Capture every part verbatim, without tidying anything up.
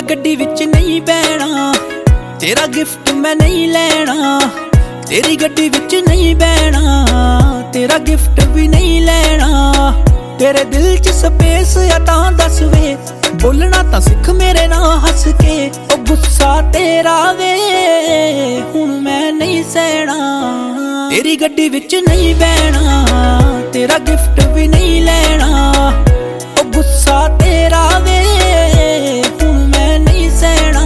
मैं गड्डी विच नहीं बैठना, तेरा गिफ्ट मैं नहीं लेना। तेरी गड्डी विच नहीं बैठना, तेरा गिफ्ट भी नहीं लेना। तेरे दिल च स्पेस या तां दस वे, बोलना तां सिख मेरे नाल हस के। ओ गुस्सा तेरा वे हुण मैं नहीं सहना, तेरी गड्डी विच नहीं बैठना, तेरा गिफ्ट भी नहीं लेना। ओ गुस्सा तेरा वे हुण मैं नहीं सहना।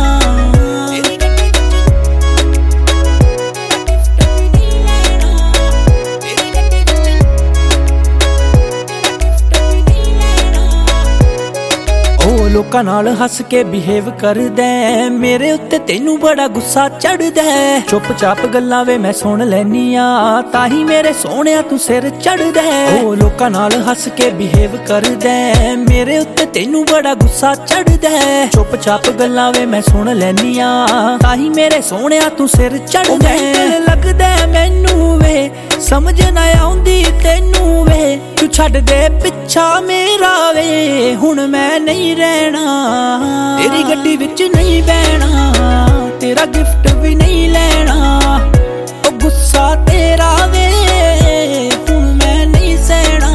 लोकां नाल हस के बिहेव करदा, मेरे उत्ते तैनू बड़ा गुस्सा चढ़दा। चुप चाप गल्लां वे मैं सुन लैनी आ, ताही मेरे सोहणिया तू सिर चढ़दा। ओ लोकां नाल हस के बिहेव करदा, मेरे उत्ते तैनू बड़ा गुस्सा चढ़दा। चुप चाप गल्लां वे मैं सुन लैनी आ, ताही मेरे सोहणिया तू सिर चढ़दा। लगदा मैनू वे समझ ना आउंदी तैनू वे, तू छड्ड दे पिछा मेरा वे हुण मैं नहीं रहना। तेरी गड्डी विच नहीं बैठना, तेरा गिफ्ट भी नहीं लेना। ओ गुस्सा तेरा वे हुण मैं नहीं सहना।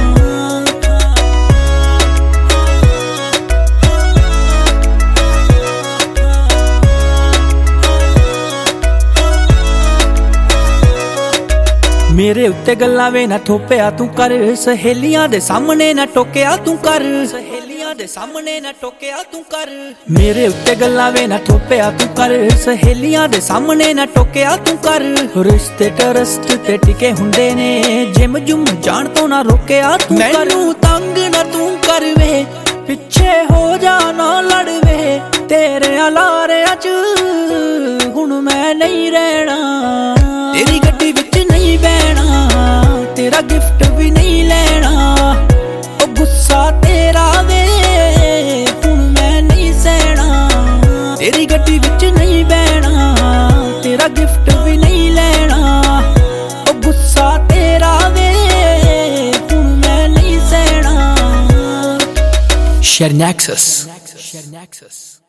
मेरे उत्ते गल्लां वे ना थोपिया तू कर, सहेलियां दे सामने ना टोकिया तू कर। सहेलियां दे सामने ना टोकिया तू कर। मेरे उत्ते गल्लां वे ना थोपिया तू कर, सहेलियां दे सामने ना टोकिया तू कर। रिश्ते ट्रस्ट ते टिके हुंदे ने, जिम जुम जान तो ना रोकिया तू कर। मैनू तंग ना तू कर वे, पिछे हो जा ना लड़ वे, तेरे अलारियां च हुण मैं नहीं रहना। तेरी गड्डी विच नहीं बैठना, तेरा गिफ्ट भी नहीं लेना। ओ गुस्सा तेरा वे हुण मैं नहीं सहना। तेरी गड्डी विच नहीं बैठना, तेरा गिफ्ट भी नहीं लेना। ओ गुस्सा तेरा वे हुण मैं नहीं सहना। Share Nexus.